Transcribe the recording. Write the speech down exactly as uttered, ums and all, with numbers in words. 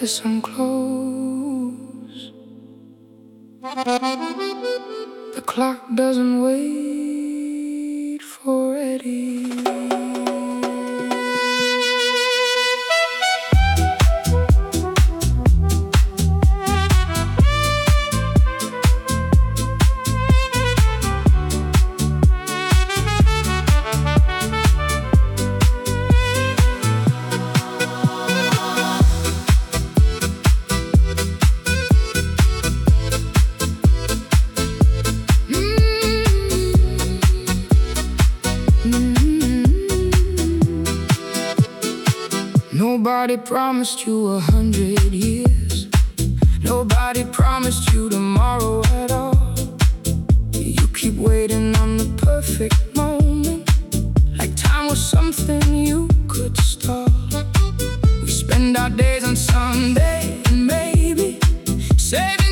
listen close. The clock doesn't wait for Eddie. Nobody promised you a hundred years. Nobody promised you tomorrow at all. You keep waiting on the perfect moment, like time was something you could stop. We spend our days on Sunday and maybe save